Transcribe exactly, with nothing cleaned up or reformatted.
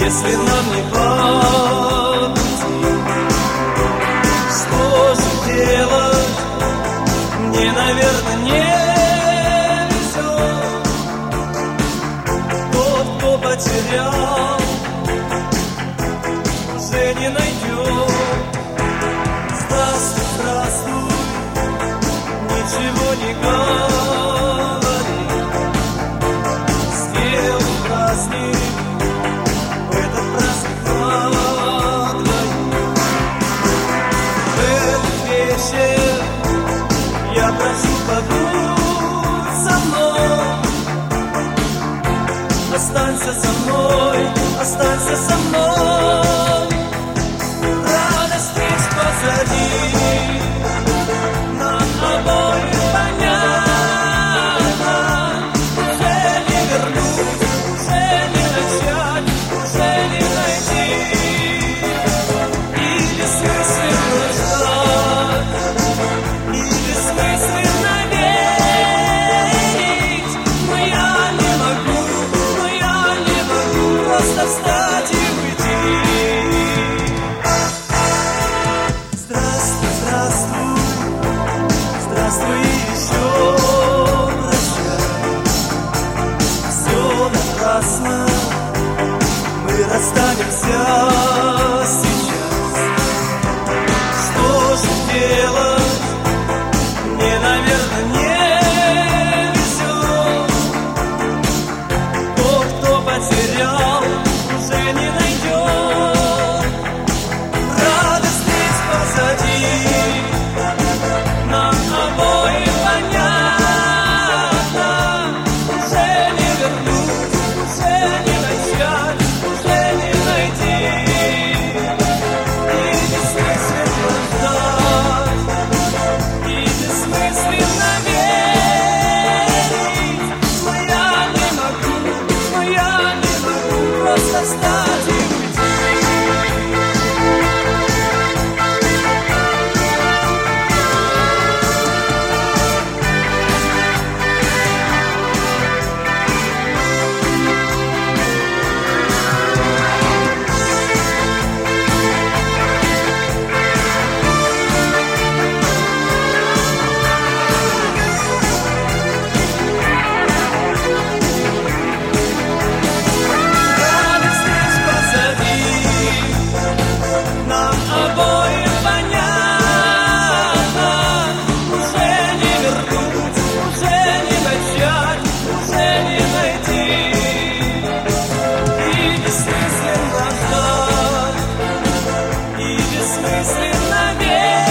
если нам не по пути. Что же делать? Мне, наверное, не везет. Тот, кто потерял, уже не найдет. Здравствуй, здравствуй, ничего не говори. Сделай праздник, этот праздник на двоих. В этот вечер я прошу, побудь со мной. Останься со мной, останься со мной. Радость ведь позади, нам обоим понятно. Уже не вернуть, уже не начать, уже не найти. И бессмысленно ждать, и бессмысленно верить. Но я не могу, но я не могу просто встать и уйти. Здравствуй, здравствуй, здравствуй еще прощай. Все напрасно, мы расстанемся сейчас. Что же делать? Мне, наверное, не везет. Тот, кто потерял, уже не найдет. Радость ведь позади, нам обоим понятно. Уже не вернуть, уже не начать, уже не найти. И бессмысленно ждать, и бессмысленно верить. Но я не могу, но я не могу просто встать и уйти. Радость здесь позади, нам обоим понятно. Уже не вернуть, уже не начать, уже не найти. И бессмысленно ждать, и бессмысленно верить.